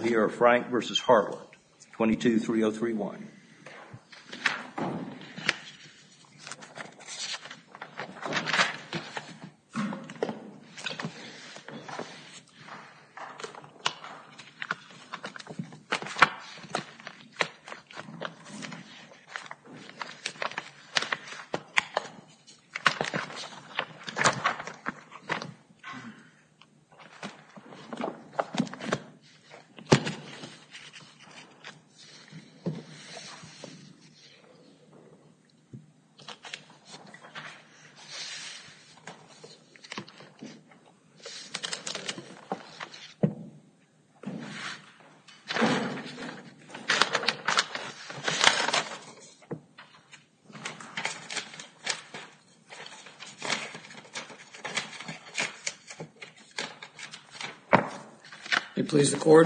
hear Frank v. Hartland, 22-3031. Please the court.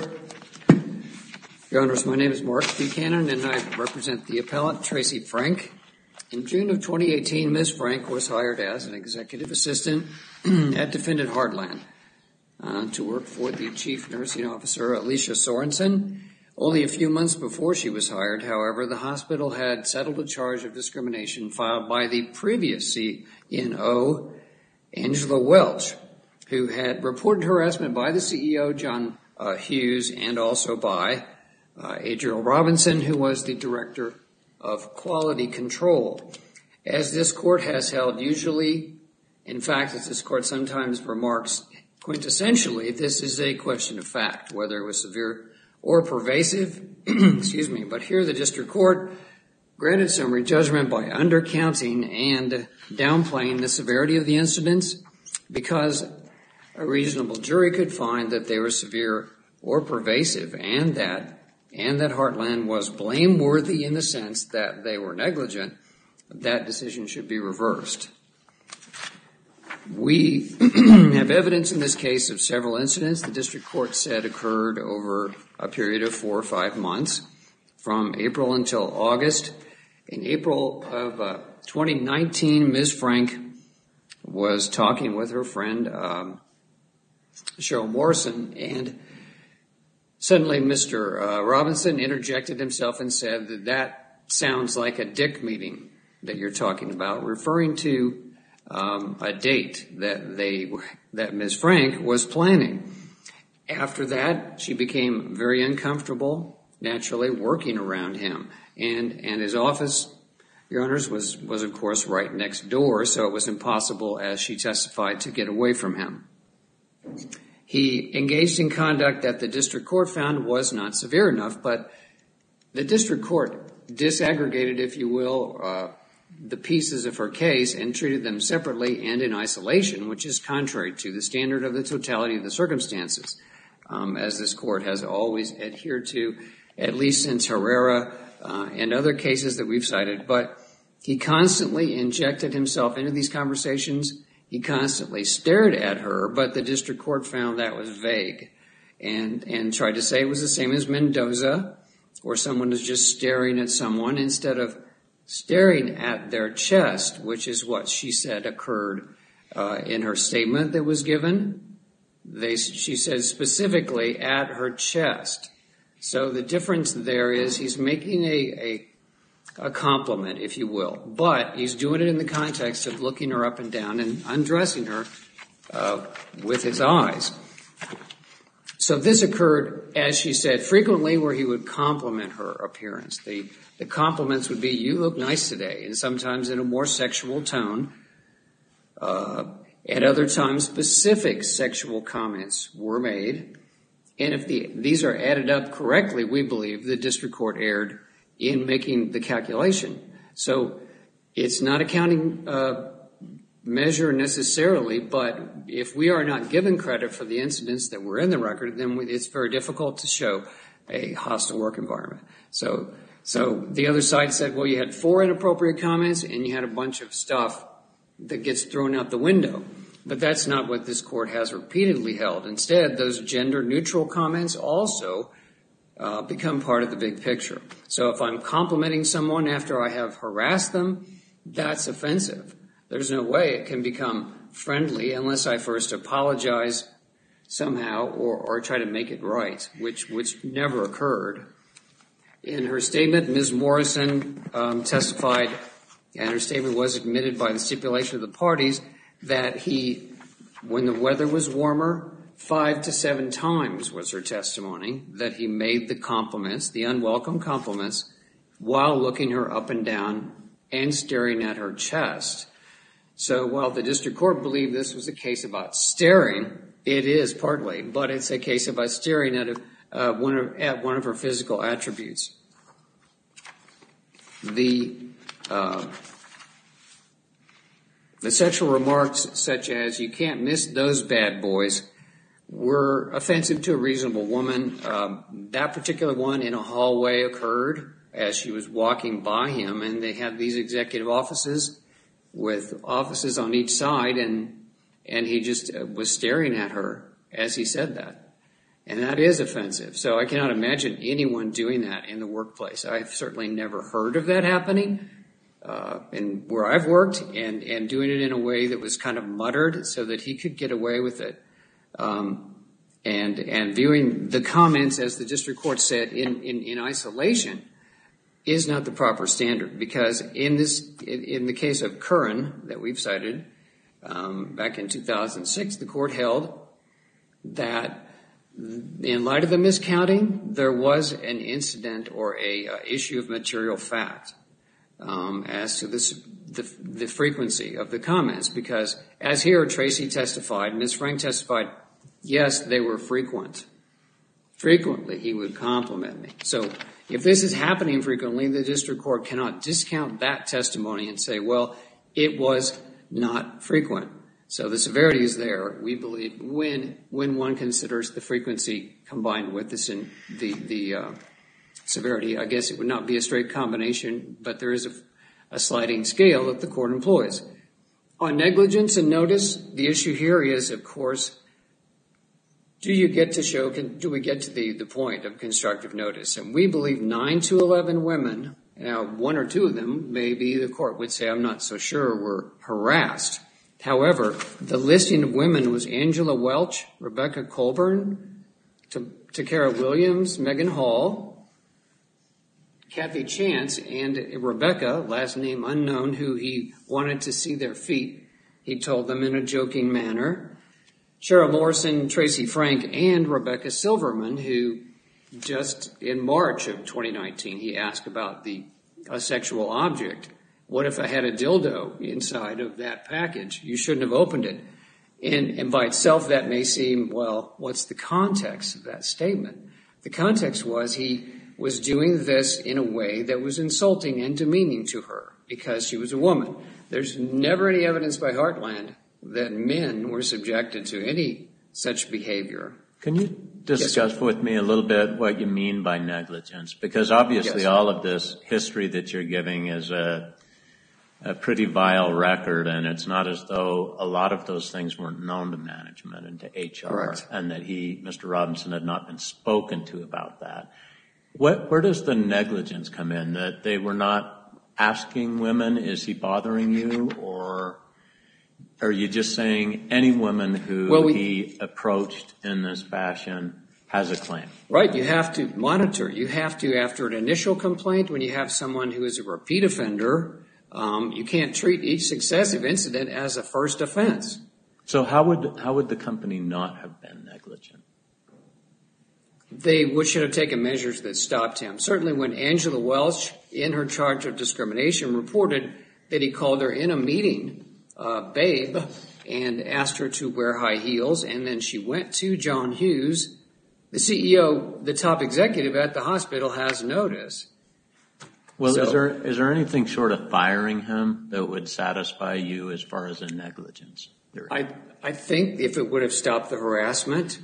Your Honors, my name is Mark Buchanan and I represent the appellant Tracy Frank. In June of 2018, Ms. Frank was hired as an executive assistant at Defendant Heartland to work for the chief nursing officer, Alicia Sorensen. Only a few months before she was hired, however, the hospital had settled a charge of discrimination filed by the previous CNO, Angela Welch, who had reported harassment by the CEO, John Hughes, and also by Adriel Robinson, who was the director of quality control. As this court has held usually, in fact, as this court sometimes remarks, quintessentially, this is a question of fact, whether it was severe or pervasive. Excuse me. But here the district court granted summary judgment by undercounting and downplaying the severity of the incidents because a reasonable jury could find that they were severe or pervasive and that Heartland was blameworthy in the sense that they were negligent. That decision should be reversed. We have evidence in this case of several incidents the district court said occurred over a period of 4 or 5 months, from April until August. In April of 2019, Ms. Frank was talking with her friend, Cheryl Morrison, and suddenly Mr. Robinson interjected himself and said that sounds like a dick meeting that you're talking about, referring to a date that Ms. Frank was planning. After that, she became very uncomfortable, naturally working around him, and his office, Your Honors, was of course right next door, so it was impossible, as she testified, to get away from him. He engaged in conduct that the district court found was not severe enough, but the district court disaggregated, if you will, the pieces of her case and treated them separately and in isolation, which is contrary to the standard of the totality of the circumstances, as this court has always adhered to, at least since Herrera and other cases that we've cited. But he constantly injected himself into these conversations. He constantly stared at her, but the district court found that was vague and tried to say it was the same as Mendoza, where someone is just staring at someone instead of staring at their chest, which is what she said occurred in her statement that was given. She said specifically at her chest. So the difference there is he's making a compliment, if you will, but he's doing it in the context of looking her up and down and undressing her with his eyes. So this occurred, as she said, frequently where he would compliment her appearance. The compliments would be, "You look nice today," and sometimes in a more sexual tone. At other times, specific sexual comments were made. And if these are added up correctly, we believe the district court erred in making the calculation. So it's not a counting measure necessarily, but if we are not given credit for the incidents that were in the record, then it's very difficult to show a hostile work environment. So the other side said, well, you had 4 inappropriate comments and you had a bunch of stuff that gets thrown out the window. But that's not what this court has repeatedly held. Instead, those gender-neutral comments also become part of the big picture. So if I'm complimenting someone after I have harassed them, that's offensive. There's no way it can become friendly unless I first apologize somehow or try to make it right, which never occurred. In her statement, Ms. Morrison testified, and her statement was admitted by the stipulation of the parties, that he, when the weather was warmer, 5 to 7 times was her testimony, that he made the compliments, the unwelcome compliments, while looking her up and down and staring at her chest. So while the district court believed this was a case about staring, it is partly, but it's a case about staring at one of her physical attributes. The sexual remarks such as, "You can't miss those bad boys," were offensive to a reasonable woman. That particular one in a hallway occurred as she was walking by him, and they had these executive offices with offices on each side, and he just was staring at her as he said that. And that is offensive. So I cannot imagine anyone doing that in the workplace. I've certainly never heard of that happening and where I've worked, and doing it in a way that was kind of muttered so that he could get away with it. And viewing the comments, as the district court said, in isolation is not the proper standard, because in the case of Curran that we've cited back in 2006, the court held that in light of the miscounting, there was an incident or a issue of material fact as to the frequency of the comments, because as here Tracy testified, Ms. Frank testified, yes, they were frequent. Frequently he would compliment me. So if this is happening frequently, the district court cannot discount that testimony and say, well, it was not frequent. So the severity is there, we believe, when one considers the frequency combined with the severity. I guess it would not be a straight combination, but there is a sliding scale that the court employs. On negligence and notice, the issue here is, of course, do we get to the point of constructive notice? And we believe 9 to 11 women, now 1 or 2 of them, maybe the court would say, I'm not so sure, were harassed. However, the listing of women was Angela Welch, Rebecca Colburn, Takara Williams, Megan Hall, Kathy Chance, and Rebecca, last name unknown, who he wanted to see their feet. He told them in a joking manner. Cheryl Morrison, Tracy Frank, and Rebecca Silverman, who just in March of 2019, he asked about a sexual object. What if I had a dildo inside of that package? You shouldn't have opened it. And by itself, that may seem, well, what's the context of that statement? The context was he was doing this in a way that was insulting and demeaning to her because she was a woman. There's never any evidence by Heartland that men were subjected to any such behavior. Can you discuss with me a little bit what you mean by negligence? Because obviously all of this history that you're giving is a pretty vile record, and it's not as though a lot of those things weren't known to management and to HR. Correct. And that Mr. Robinson, had not been spoken to about that. Where does the negligence come in? That they were not asking women, is he bothering you? Or are you just saying any woman who he approached in this fashion has a claim? Right. You have to monitor. You have to, after an initial complaint, when you have someone who is a repeat offender, you can't treat each successive incident as a first offense. So how would the company not have been negligent? They should have taken measures that stopped him. Certainly when Angela Welch, in her charge of discrimination, reported that he called her in a meeting, babe, and asked her to wear high heels, and then she went to John Hughes, the CEO, the top executive at the hospital, has notice. Well, is there anything short of firing him that would satisfy you as far as a negligence theory? I think if it would have stopped the harassment,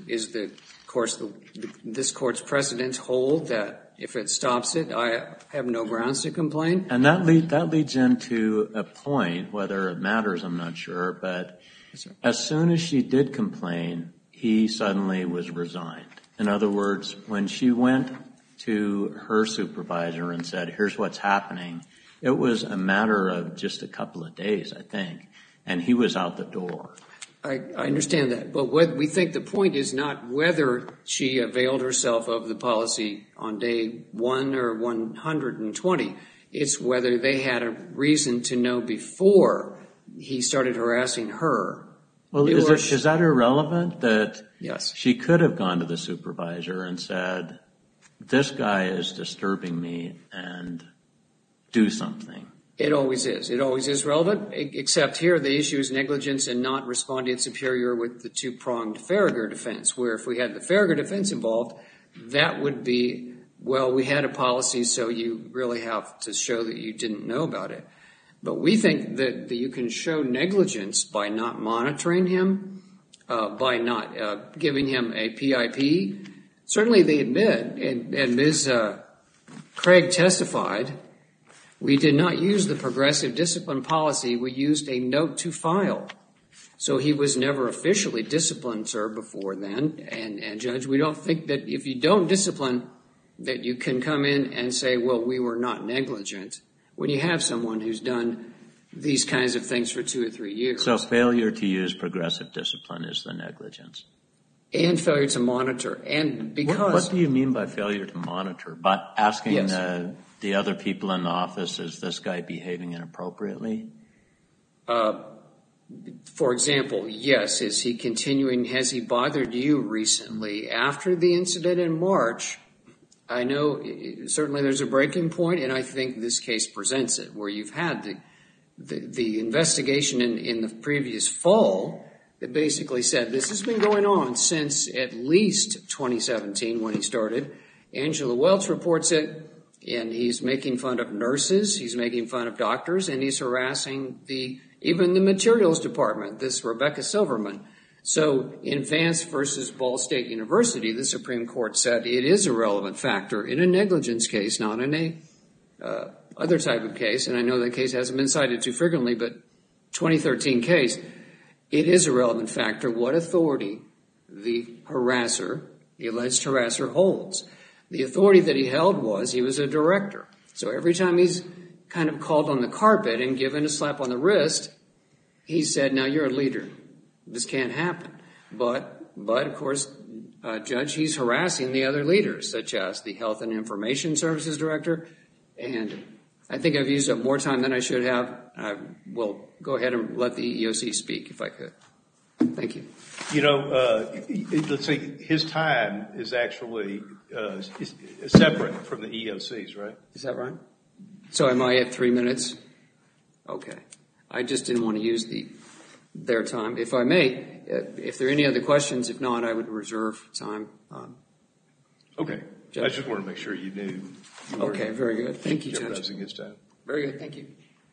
this court's precedents hold that if it stops it, I have no grounds to complain. And that leads into a point, whether it matters, I'm not sure, but as soon as she did complain, he suddenly was resigned. In other words, when she went to her supervisor and said, here's what's happening, it was a matter of just a couple of days, I think, and he was out the door. I understand that, but what we think the point is not whether she availed herself of the policy on day 1 or 120. It's whether they had a reason to know before he started harassing her. Well, is that irrelevant? That yes, she could have gone to the supervisor and said, this guy is disturbing me and do something. It always is. It always is relevant, except here the issue is negligence and not responding superior with the two-pronged Farragher defense, where if we had the Farragher defense involved, that would be, well, we had a policy, so you really have to show that you didn't know about it. But we think that you can show negligence by not monitoring him, by not giving him a PIP. Certainly they admit, and Ms. Craig testified, we did not use the progressive discipline policy. We used a note to file. So he was never officially disciplined, sir, before then. And Judge, we don't think that if you don't discipline, that you can come in and say, well, we were not negligent, when you have someone who's done these kinds of things for 2 or 3 years. So failure to use progressive discipline is the negligence. And failure to monitor. And because... What do you mean by failure to monitor? By asking yes. The other people in the office, is this guy behaving inappropriately? For example, yes. Is he continuing? Has he bothered you recently? After the incident in March, I know certainly there's a breaking point, and I think this case presents it, where you've had the investigation in the previous fall that basically said this has been going on since at least 2017 when he started. Angela Welch reports it, and he's making fun of nurses, he's making fun of doctors, and he's harassing even the materials department, this Rebecca Silverman. So in Vance versus Ball State University, the Supreme Court said it is a relevant factor in a negligence case, not in a other type of case. And I know that case hasn't been cited too frequently, but 2013 case, it is a relevant factor what authority the harasser, the alleged harasser, holds. The authority that he held was he was a director. So every time he's kind of called on the carpet and given a slap on the wrist, he said, now you're a leader. This can't happen. But of course, Judge, he's harassing the other leaders, such as the Health and Information Services Director. And I think I've used up more time than I should have. I will go ahead and let the EEOC speak if I could. Thank you. You know, let's say his time is actually separate from the EEOC's, right? Is that right? So am I at 3 minutes? Okay. I just didn't want to use their time. If I may, if there are any other questions, if not, I would reserve time. Okay. Judge. I just want to make sure you knew. Okay, very good. Thank you, Judge. Jeopardizing his time. Very good. Thank you.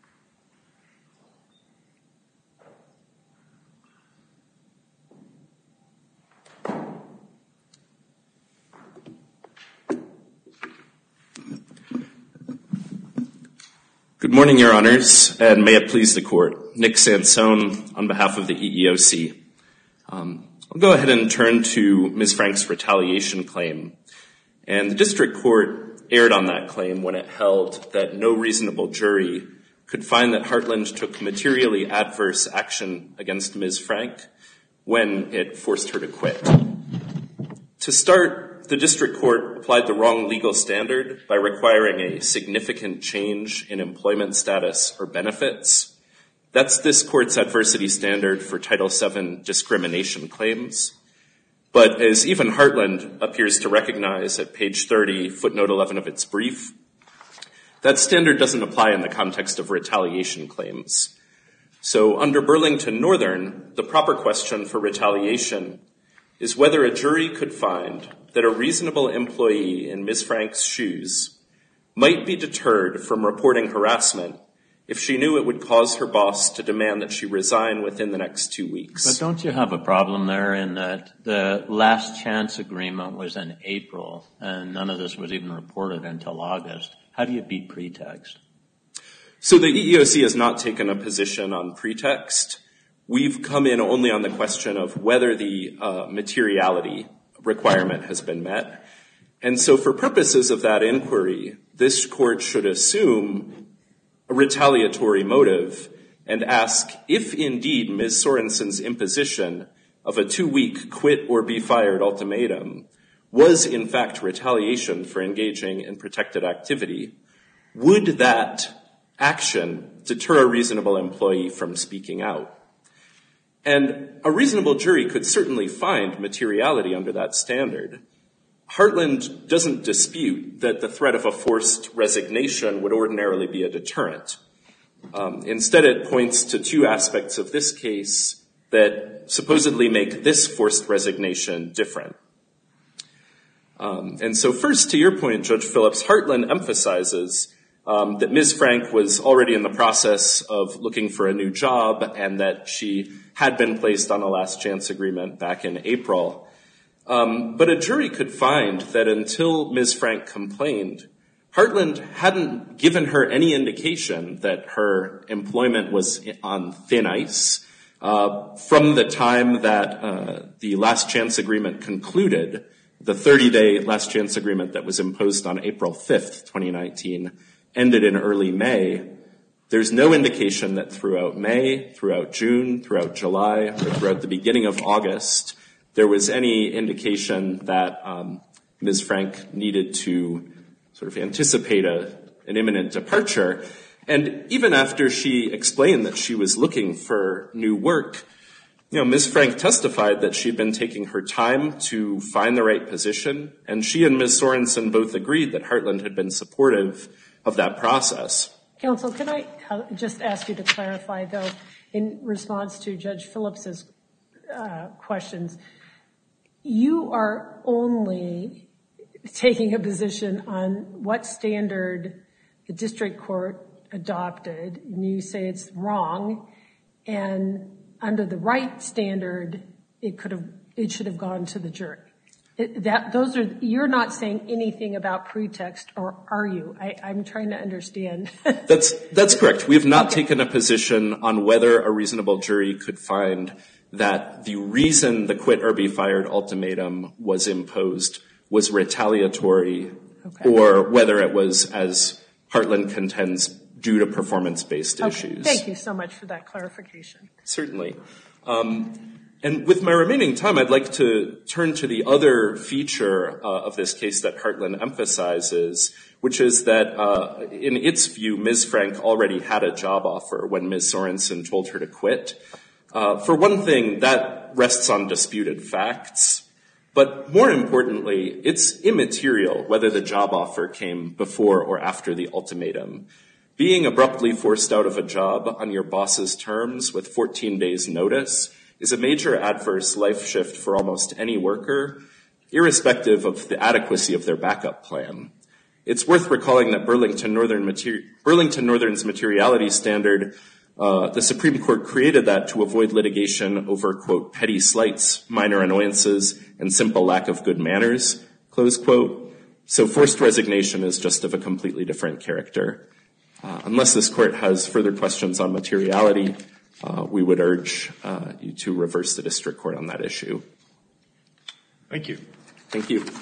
Good morning, Your Honors, and may it please the Court. Nick Sansone on behalf of the EEOC. I'll go ahead and turn to Ms. Frank's retaliation claim. And the District Court erred on that claim when it held that no reasonable jury could find that Heartland took materially adverse action against Ms. Frank when it forced her to quit. To start, the District Court applied the wrong legal standard by requiring a significant change in employment status or benefits. That's this Court's adversity standard for Title VII discrimination claims. But as even Heartland appears to recognize at page 30, footnote 11 of its brief, that standard doesn't apply in the context of retaliation claims. So under Burlington Northern, the proper question for retaliation is whether a jury could find that a reasonable employee in Ms. Frank's shoes might be deterred from reporting harassment if she knew it would cause her boss to demand that she resign within the next 2 weeks. But don't you have a problem there in that the last chance agreement was in April and none of this was even reported until August? How do you beat pretext? So the EEOC has not taken a position on pretext. We've come in only on the question of whether the materiality requirement has been met. And so for purposes of that inquiry, this Court should assume a retaliatory motive and ask if indeed Ms. Sorensen's imposition of a 2-week quit or be fired ultimatum was in fact retaliation for engaging in protected activity, would that action deter a reasonable employee from speaking out? And a reasonable jury could certainly find materiality under that standard. Heartland doesn't dispute that the threat of a forced resignation would ordinarily be a deterrent. Instead, it points to 2 aspects of this case that supposedly make this forced resignation different. And so first, to your point, Judge Phillips, Heartland emphasizes that Ms. Frank was already in the process of looking for a new job and that she had been placed on a last chance agreement back in April. But a jury could find that until Ms. Frank complained, Heartland hadn't given her any indication that her employment was on thin ice. From the time that the last chance agreement concluded, the 30-day last chance agreement that was imposed on April 5th, 2019, ended in early May. There's no indication that throughout May, throughout June, throughout July, or throughout the beginning of August, there was any indication that Ms. Frank needed to sort of anticipate an imminent departure. And even after she explained that she was looking for new work, Ms. Frank testified that she'd been taking her time to find the right position, and she and Ms. Sorensen both agreed that Heartland had been supportive of that process. Counsel, can I just ask you to clarify, though, in response to Judge Phillips's questions, you are only taking a position on what standard the district court adopted, and you say it's wrong, and under the right standard, it should have gone to the jury. You're not saying anything about pretext, or are you? I'm trying to understand. That's correct. We have not taken a position on whether a reasonable jury could find that the reason the quit or be fired ultimatum was imposed was retaliatory, or whether it was, as Heartland contends, due to performance-based issues. Thank you so much for that clarification. Certainly. And with my remaining time, I'd like to turn to the other feature of this case that Heartland emphasizes, which is that in its view, Ms. Frank already had a job offer when Ms. Sorensen told her to quit. For one thing, that rests on disputed facts. But more importantly, it's immaterial whether the job offer came before or after the ultimatum. Being abruptly forced out of a job on your boss's terms with 14 days notice is a major adverse life shift for almost any worker, irrespective of the adequacy of their backup plan. It's worth recalling that Burlington Northern's materiality standard, the Supreme Court created that to avoid litigation over, quote, petty slights, minor annoyances, and simple lack of good manners, close quote. So forced resignation is just of a completely different character. Unless this court has further questions on materiality, we would urge you to reverse the district court on that issue. Thank you. Thank you.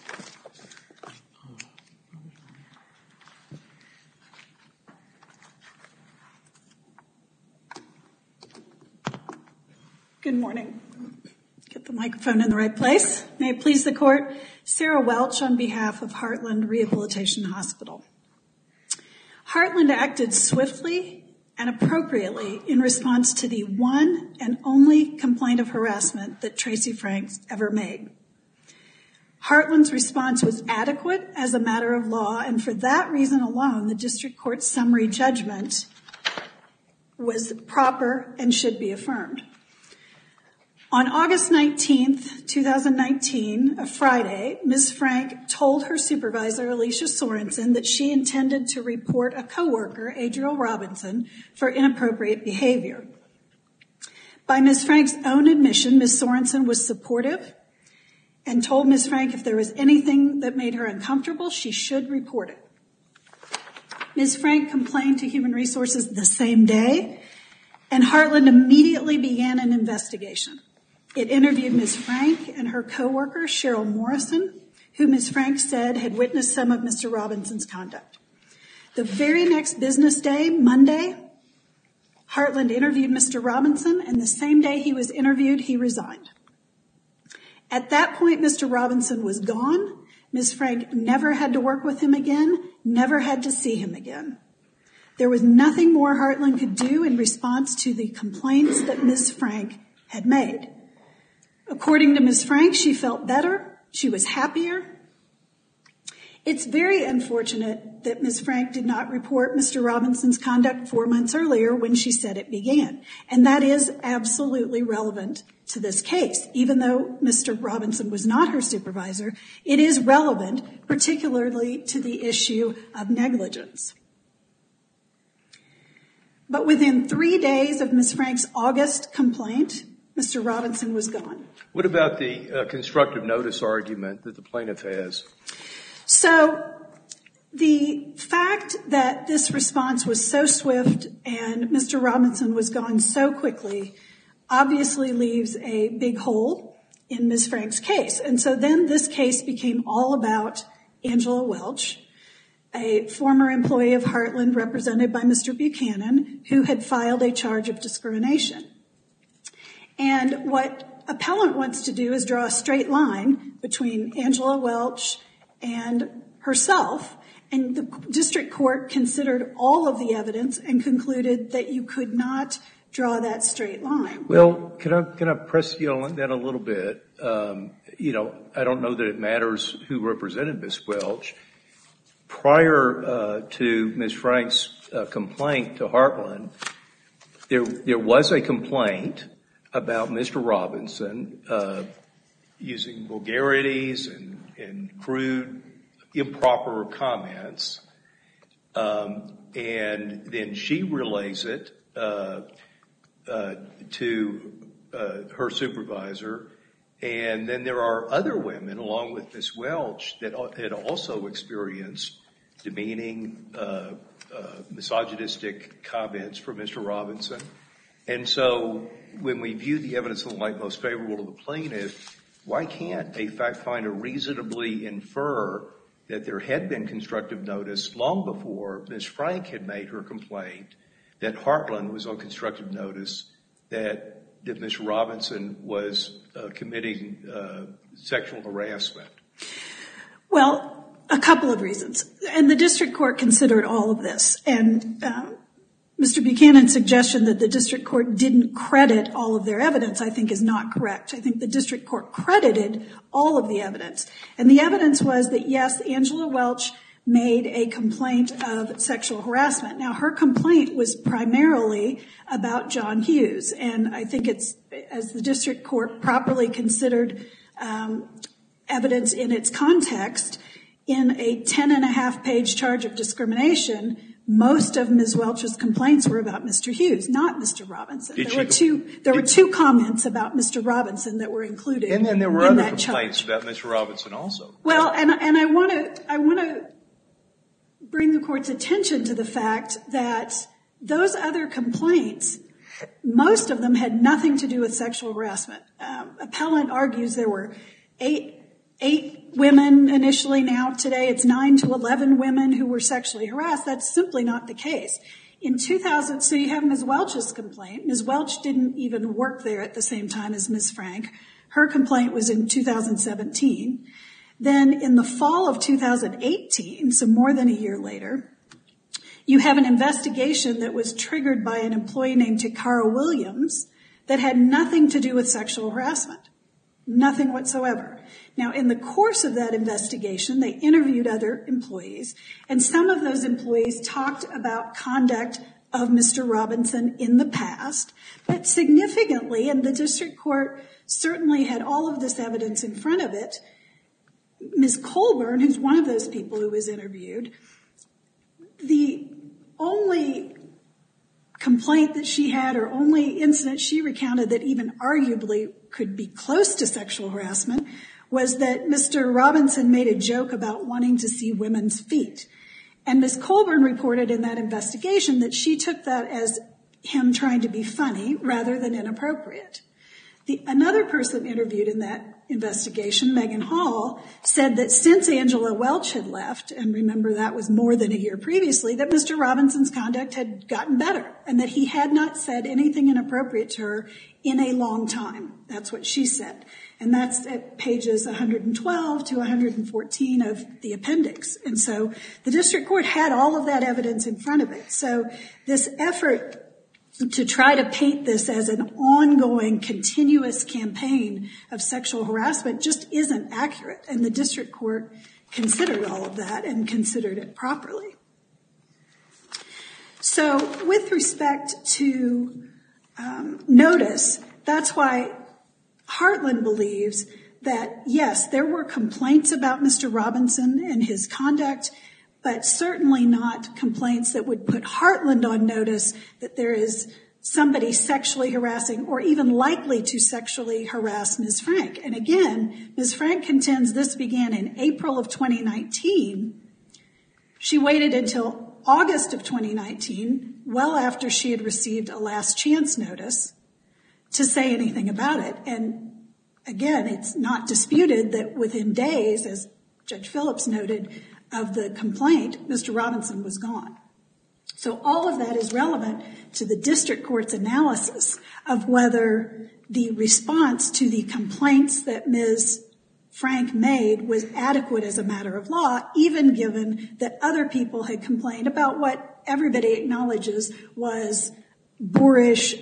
Good morning. Get the microphone in the right place. May it please the court. Sarah Welch on behalf of Heartland Rehabilitation Hospital. Heartland acted swiftly and appropriately in response to the one and only complaint of harassment that Tracy Franks ever made. Heartland's response was adequate as a matter of law, and for that reason alone, the district court's summary judgment was proper and should be affirmed. On August 19th, 2019, a Friday, Ms. Frank told her supervisor, Alicia Sorensen, that she intended to report a coworker, Adriel Robinson, for inappropriate behavior. By Ms. Frank's own admission, Ms. Sorensen was supportive and told Ms. Frank if there was anything that made her uncomfortable, she should report it. Ms. Frank complained to Human Resources the same day, and Heartland immediately began an investigation. It interviewed Ms. Frank and her coworker, Cheryl Morrison, who Ms. Frank said had witnessed some of Mr. Robinson's conduct. The very next business day, Monday, Heartland interviewed Mr. Robinson, and the same day he was interviewed, he resigned. At that point, Mr. Robinson was gone. Ms. Frank never had to work with him again, never had to see him again. There was nothing more Heartland could do in response to the complaints that Ms. Frank had made. According to Ms. Frank, she felt better, she was happier. It's very unfortunate that Ms. Frank did not report Mr. Robinson's conduct 4 months earlier when she said it began. And that is absolutely relevant to this case. Even though Mr. Robinson was not her supervisor, it is relevant, particularly to the issue of negligence. But within 3 days of Ms. Frank's August complaint, Mr. Robinson was gone. What about the constructive notice argument that the plaintiff has? So the fact that this response was so swift and Mr. Robinson was gone so quickly obviously leaves a big hole in Ms. Frank's case. And so then this case became all about Angela Welch, a former employee of Heartland represented by Mr. Buchanan, who had filed a charge of discrimination. And what appellant wants to do is draw a straight line between Angela Welch and herself, and the district court considered all of the evidence and concluded that you could not draw that straight line. Well, can I press you on that a little bit? I don't know that it matters who represented Ms. Welch. Prior to Ms. Frank's complaint to Heartland, there was a complaint about Mr. Robinson using vulgarities and crude, improper comments, and then she relays it to her supervisor, and then there are other women, along with Ms. Welch, that had also experienced demeaning, misogynistic comments from Mr. Robinson. And so when we view the evidence in the light most favorable to the plaintiff, why can't a fact finder reasonably infer that there had been constructive notice long before Ms. Frank had made her complaint that Heartland was on constructive notice that Mr. Robinson was committing sexual harassment? Well, a couple of reasons. And the district court considered all of this. And Mr. Buchanan's suggestion that the district court didn't credit all of their evidence, I think, is not correct. I think the district court credited all of the evidence. And the evidence was that, yes, Angela Welch made a complaint of sexual harassment. Now, her complaint was primarily about John Hughes. And I think it's, as the district court properly considered evidence in its context, in a 10.5-page charge of discrimination, most of Ms. Welch's complaints were about Mr. Hughes, not Mr. Robinson. There were two comments about Mr. Robinson that were included in that charge. And then there were other complaints about Mr. Robinson also. Well, and I want to bring the court's attention to the fact that those other complaints, most of them had nothing to do with sexual harassment. Appellant argues there were eight women initially. Now today it's 9 to 11 women who were sexually harassed. That's simply not the case. In 2000, so you have Ms. Welch's complaint. Ms. Welch didn't even work there at the same time as Ms. Frank. Her complaint was in 2017. Then in the fall of 2018, so more than a year later, you have an investigation that was triggered by an employee named Takara Williams that had nothing to do with sexual harassment. Nothing whatsoever. Now, in the course of that investigation, they interviewed other employees, and some of those employees talked about conduct of Mr. Robinson in the past, but significantly, and the district court certainly had all of this evidence in front of it, Ms. Colburn, who's one of those people who was interviewed, the only complaint that she had or only incident she recounted that even arguably could be close to sexual harassment was that Mr. Robinson made a joke about wanting to see women's feet. And Ms. Colburn reported in that investigation that she took that as him trying to be funny rather than inappropriate. Another person interviewed in that investigation, Megan Hall, said that since Angela Welch had left, and remember that was more than a year previously, that Mr. Robinson's conduct had gotten better and that he had not said anything inappropriate to her in a long time. That's what she said. And that's at pages 112 to 114 of the appendix. And so the district court had all of that evidence in front of it. So this effort to try to paint this as an ongoing, continuous campaign of sexual harassment just isn't accurate. And the district court considered all of that and considered it properly. So with respect to notice, that's why Heartland believes that, yes, there were complaints about Mr. Robinson and his conduct, but certainly not complaints that would put Heartland on notice that there is somebody sexually harassing or even likely to sexually harass Ms. Frank. And again, Ms. Frank contends this began in April of 2019. She waited until August of 2019, well after she had received a last chance notice, to say anything about it. And again, it's not disputed that within days, as Judge Phillips noted, of the complaint, Mr. Robinson was gone. So all of that is relevant to the district court's analysis of whether the response to the complaints that Ms. Frank made was adequate as a matter of law, even given that other people had complained about what everybody acknowledges was boorish,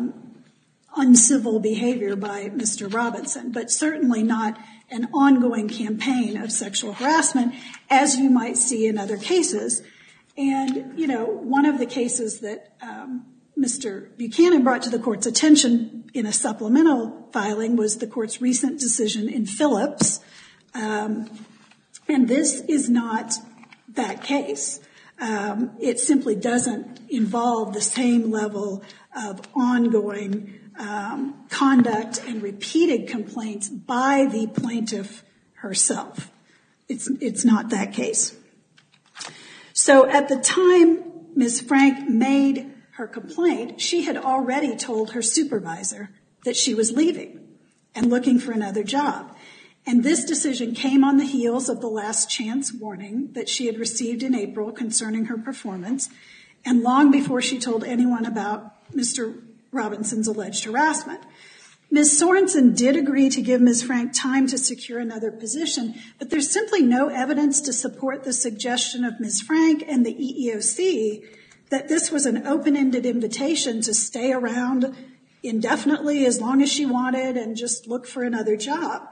uncivil behavior by Mr. Robinson, but certainly not an ongoing campaign of sexual harassment, as you might see in other cases. And, one of the cases that Mr. Buchanan brought to the court's attention in a supplemental filing was the court's recent decision in Phillips. And this is not that case. It simply doesn't involve the same level of ongoing conduct and repeated complaints by the plaintiff herself. It's not that case. So at the time Ms. Frank made her complaint, she had already told her supervisor that she was leaving and looking for another job. And this decision came on the heels of the last chance warning that she had received in April concerning her performance, and long before she told anyone about Mr. Robinson's alleged harassment. Ms. Sorensen did agree to give Ms. Frank time to secure another position, but there's simply no evidence to support the suggestion of Ms. Frank and the EEOC that this was an open-ended invitation to stay around indefinitely as long as she wanted and just look for another job.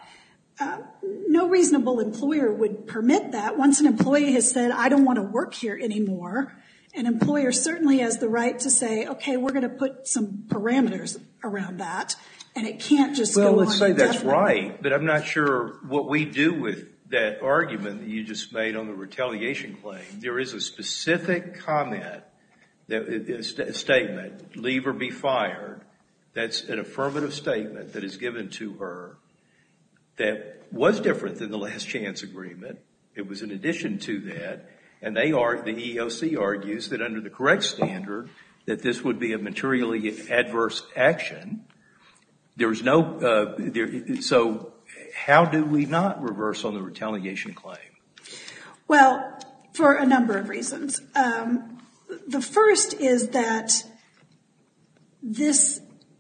No reasonable employer would permit that. Once an employee has said, I don't want to work here anymore, an employer certainly has the right to say, okay, we're going to put some parameters around that, and it can't just go on. Well, let's say that's right, but I'm not sure what we do with that argument that you just made on the retaliation claim. There is a specific comment, a statement, leave or be fired, that's an affirmative statement that is given to her that was different than the last chance agreement. It was in addition to that, and the EEOC argues that under the correct standard that this would be a materially adverse action. There's no, so how do we not reverse on the retaliation claim? Well, for a number of reasons. The first is that this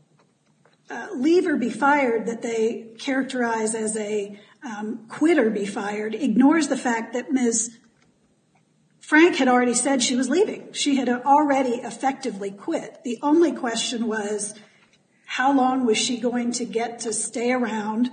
leave or be fired that they characterize as a quit or be fired ignores the fact that Ms. Frank had already said she was leaving. She had already effectively quit. The only question was, how long was she going to get to stay around,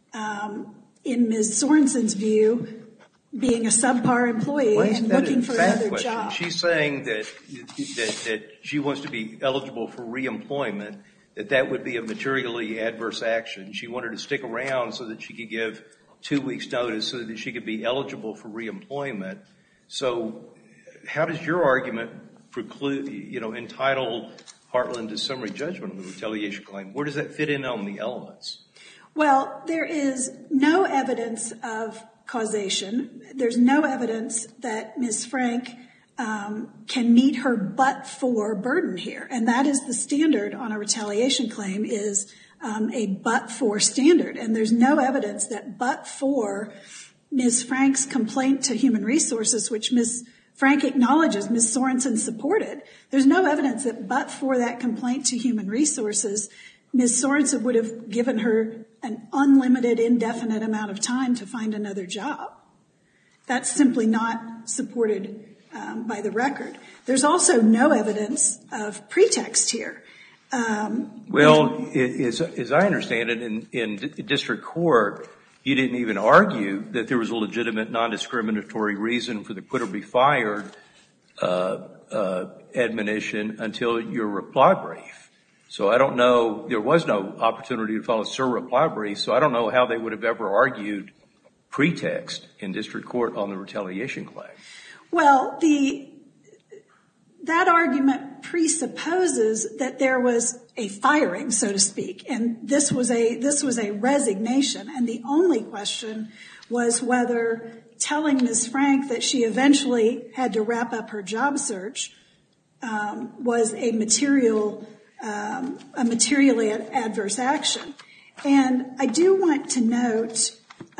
in Ms. Sorensen's view, being a subpar employee and looking for another job? She's saying that she wants to be eligible for reemployment, that would be a materially adverse action. She wanted to stick around so that she could give 2 weeks' notice so that she could be eligible for reemployment. So how does your argument preclude, entitle Heartland to summary judgment on the retaliation claim? Where does that fit in on the elements? Well, there is no evidence of causation. There's no evidence that Ms. Frank can meet her but-for burden here. And that is the standard on a retaliation claim, is a but-for standard. And there's no evidence that but for Ms. Frank's complaint to Human Resources, which Ms. Frank acknowledges Ms. Sorensen supported, there's no evidence that but for that complaint to Human Resources, Ms. Sorensen would have given her an unlimited, indefinite amount of time to find another job. That's simply not supported by the record. There's also no evidence of pretext here. Well, as I understand it, in district court, you didn't even argue that there was a legitimate non-discriminatory reason for the quit or be fired admonition until your reply brief. So I don't know, there was no opportunity to file a reply brief, so I don't know how they would have ever argued pretext in district court on the retaliation claim. Well, that argument presupposes that there was a firing, so to speak, and this was a resignation, and the only question was whether telling Ms. Frank that she eventually had to wrap up her job search was a materially adverse action. And I do want to note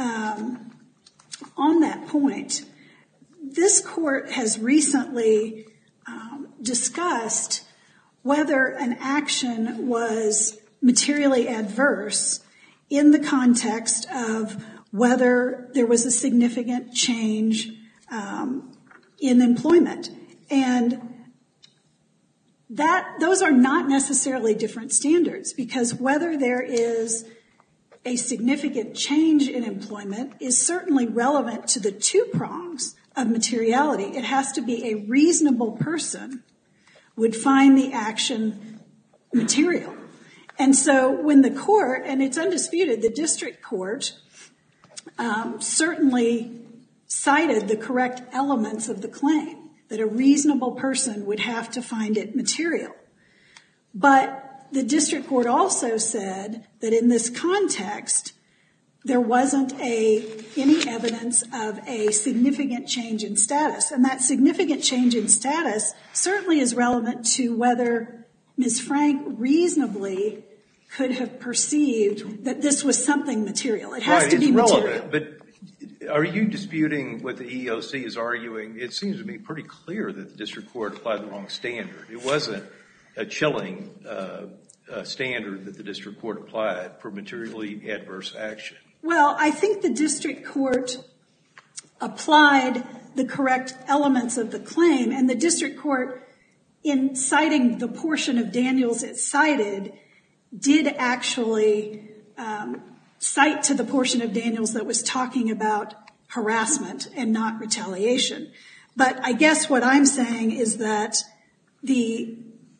on that point, this court has recently discussed whether an action was materially adverse in the context of whether there was a significant change in employment. And those are not necessarily different standards, because whether there is a significant change in employment is certainly relevant to the two prongs of materiality. It has to be a reasonable person would find the action material. And so when the court, and it's undisputed, the district court certainly cited the correct elements of the claim, that a reasonable person would have to find it material. But the district court also said that in this context, there wasn't any evidence of a significant change in status. And that significant change in status certainly is relevant to whether Ms. Frank reasonably could have perceived that this was something material. It has to be material. Relevant, but are you disputing what the EEOC is arguing? It seems to me pretty clear that the district court applied the wrong standard. It wasn't a chilling standard that the district court applied for materially adverse action. Well, I think the district court applied the correct elements of the claim, and the district court, in citing the portion of Daniels it cited, did actually cite to the portion of Daniels that was talking about harassment and not retaliation. But I guess what I'm saying is that the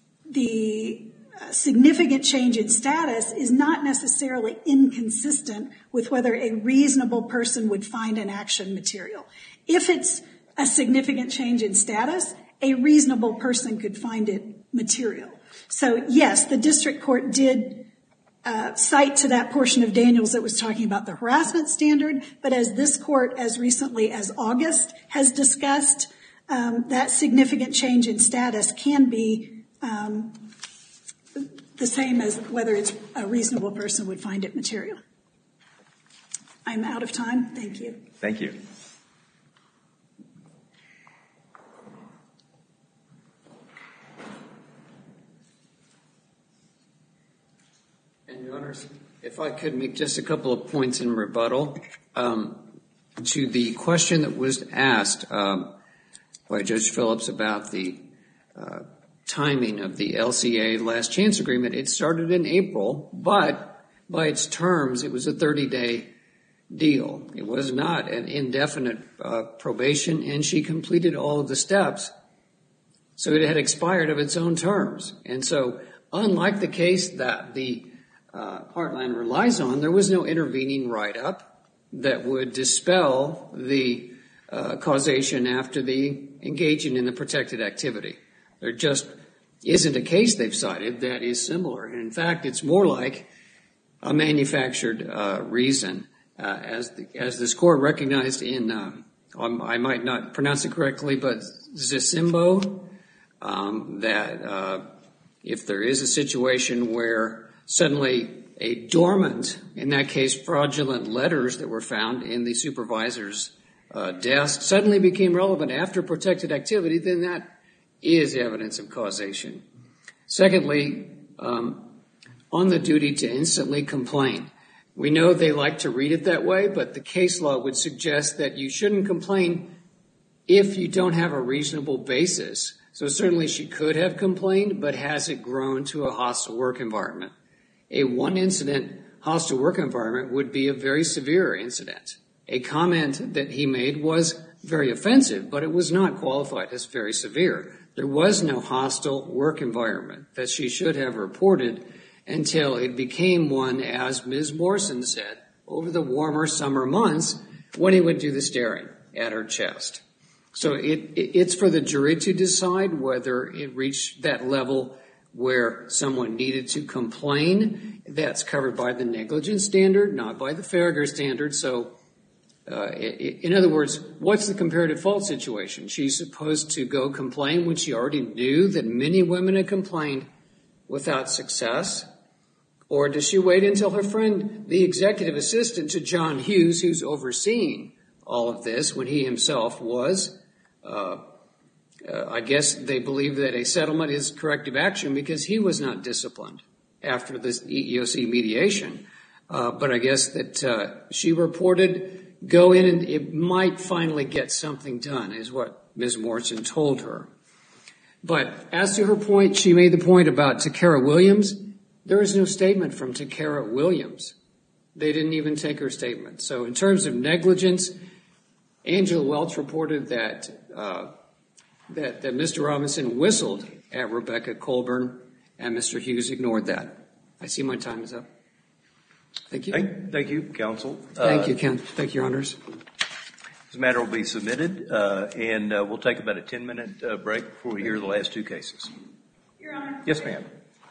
significant change in status is not necessarily inconsistent with whether a reasonable person would find an action material. If it's a significant change in status, a reasonable person could find it material. So yes, the district court did cite to that portion of Daniels that was talking about the harassment standard, but as this court as recently as August has discussed, that significant change in status can be the same as whether it's a reasonable person would find it material. I'm out of time. Thank you. Thank you. And Your Honors, if I could make just a couple of points in rebuttal to the question that was asked by Judge Phillips about the timing of the LCA last chance agreement. It started in April, but by its terms, it was a 30-day deal. It was not an indefinite probation, and she completed all of the steps. So it had expired of its own terms. And so unlike the case that the Heartland relies on, there was no intervening write-up that would dispel the causation after the engaging in the protected activity. There just isn't a case they've cited that is similar. And in fact, it's more like a manufactured reason. As this court recognized in, I might not pronounce it correctly, but Zisimbo, that if there is a situation where suddenly a dormant, in that case fraudulent letters that were found in the supervisor's desk suddenly became relevant after protected activity, then that is evidence of causation. Secondly, on the duty to instantly complain. We know they like to read it that way, but the case law would suggest that you shouldn't complain if you don't have a reasonable basis. So certainly she could have complained, but has it grown to a hostile work environment? A one-incident hostile work environment would be a very severe incident. A comment that he made was very offensive, but it was not qualified as very severe. There was no hostile work environment that she should have reported until it became one, as Ms. Morrison said, over the warmer summer months when he would do the staring at her chest. So it's for the jury to decide whether it reached that level where someone needed to complain. That's covered by the negligence standard, not by the Farragher standard. So in other words, what's the comparative fault situation? She's supposed to go complain when she already knew that many women had complained without success? Or does she wait until her friend, the executive assistant to John Hughes, who's overseeing all of this, when he himself was, I guess they believe that a settlement is corrective action because he was not disciplined after this EEOC mediation. But I guess that she reported, go in and it might finally get something done, is what Ms. Morrison told her. But as to her point, she made the point about Takara Williams. There is no statement from Takara Williams. They didn't even take her statement. So in terms of negligence, Angela Welch reported that Mr. Robinson whistled at Rebecca Colburn, and Mr. Hughes ignored that. I see my time is up. Thank you. Thank you, counsel. Thank you, Thank you, Your Honors. This matter will be submitted, and we'll take about a 10-minute break before we hear the last two cases. Your Honor. Yes, ma'am.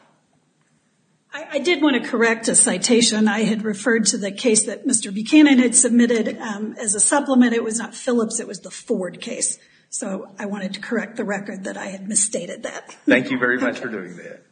I did want to correct a citation. I had referred to the case that Mr. Buchanan had submitted as a supplement. It was not Phillips, it was the Ford case. So I wanted to correct the record that I had misstated that. Thank you very much for doing that.